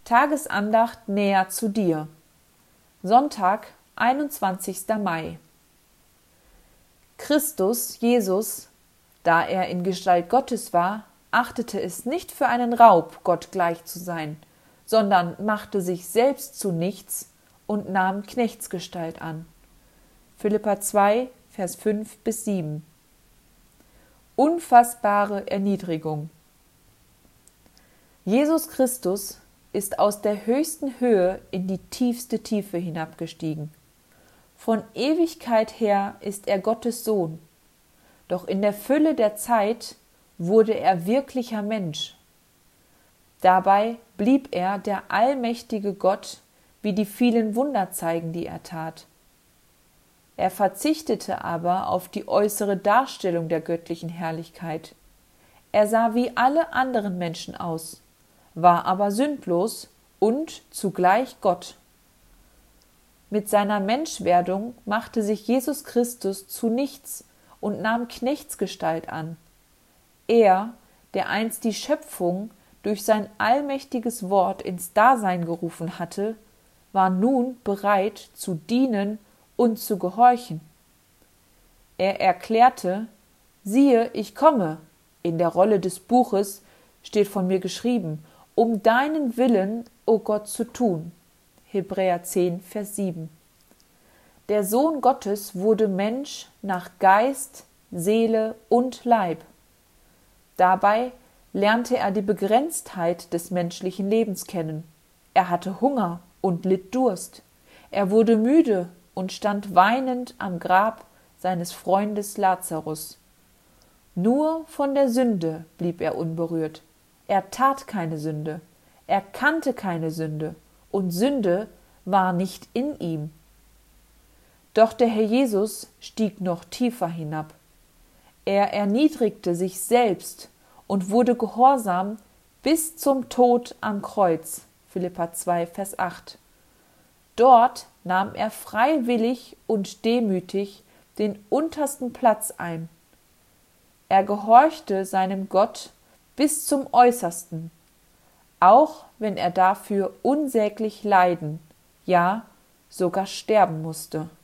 Tagesandacht näher zu dir. Sonntag, 21. Mai. Christus, Jesus, da er in Gestalt Gottes war, achtete es nicht für einen Raub, Gott gleich zu sein, sondern machte sich selbst zu nichts und nahm Knechtsgestalt an. Philipper 2, Vers 5-7. Unfassbare Erniedrigung. Jesus Christus ist aus der höchsten Höhe in die tiefste Tiefe hinabgestiegen. Von Ewigkeit her ist er Gottes Sohn, doch in der Fülle der Zeit wurde er wirklicher Mensch. Dabei blieb er der allmächtige Gott, wie die vielen Wunder zeigen, die er tat. Er verzichtete aber auf die äußere Darstellung der göttlichen Herrlichkeit. Er sah wie alle anderen Menschen aus, war aber sündlos und zugleich Gott. Mit seiner Menschwerdung machte sich Jesus Christus zu nichts und nahm Knechtsgestalt an. Er, der einst die Schöpfung durch sein allmächtiges Wort ins Dasein gerufen hatte, war nun bereit zu dienen und zu gehorchen. Er erklärte: Siehe, ich komme, in der Rolle des Buches steht von mir geschrieben, um deinen Willen, o Gott, zu tun. Hebräer 10, Vers 7. Der Sohn Gottes wurde Mensch nach Geist, Seele und Leib. Dabei lernte er die Begrenztheit des menschlichen Lebens kennen. Er hatte Hunger und litt Durst. Er wurde müde und stand weinend am Grab seines Freundes Lazarus. Nur von der Sünde blieb er unberührt. Er tat keine Sünde, er kannte keine Sünde, und Sünde war nicht in ihm. Doch der Herr Jesus stieg noch tiefer hinab. Er erniedrigte sich selbst und wurde gehorsam bis zum Tod am Kreuz. Philipper 2, Vers 8. Dort nahm er freiwillig und demütig den untersten Platz ein. Er gehorchte seinem Gott bis zum Äußersten, auch wenn er dafür unsäglich leiden, ja sogar sterben musste.